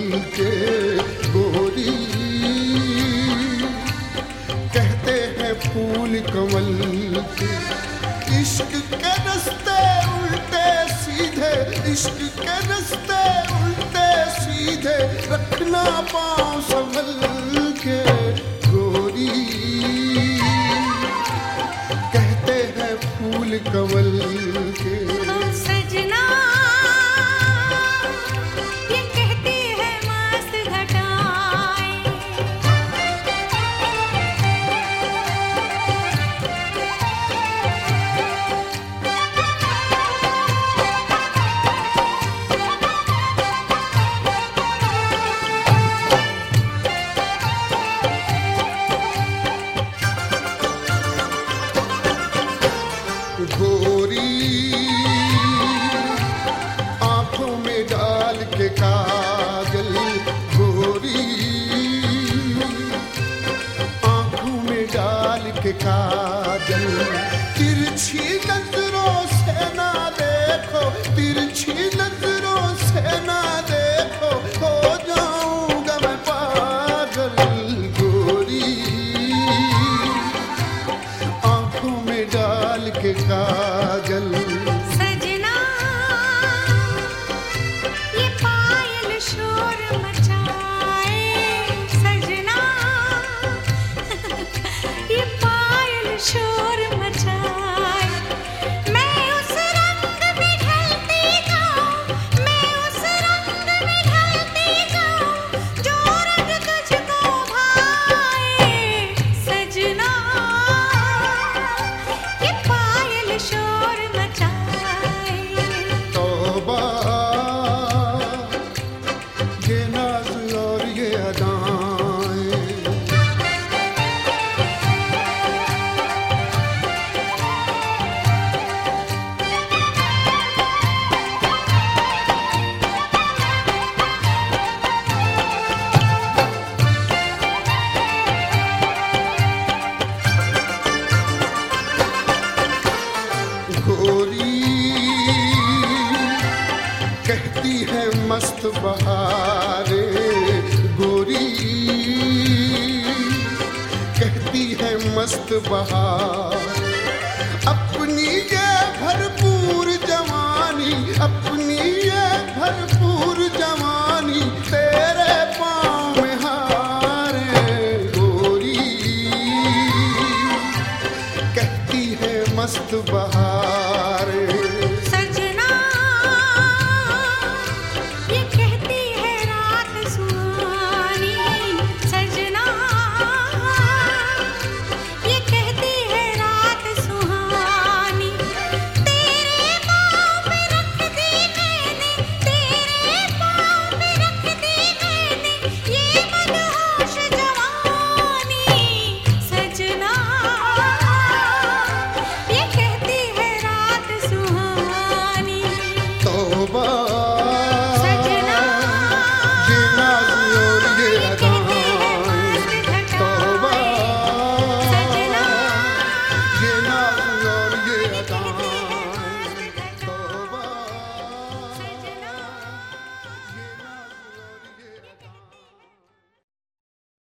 के गोरी, कहते हैं फूल कमल के। इश्क के रास्ते उल्टे सीधे, इश्क के रास्ते उल्टे सीधे, रखना पाँव संभल के गोरी, कहते हैं फूल कमल के। सजना ये कहती है मस्त घटाएं, गोरी आंखों में डाल के काजल, गोरी आंखों में डाल के काजल, तिरछी नजरों से ना देखो, तिरछी नजरों से ना देखो, हो जाऊंगा मैं पागल गोरी, आंखों में डाल के काजल। सजना ये पायल शोर मचाए, सजना ये पायल शोर मचाए, मैं उस रंग में ढलती जाऊं, मैं उस रंग में ढलती जाऊं, जो रंग तुझको भाए, सजना ये पायल शोर मचाए। तौबा ये नाज और ये अदाएं, गोरी कहती है मस्त बहारे, गोरी कहती है मस्त बहार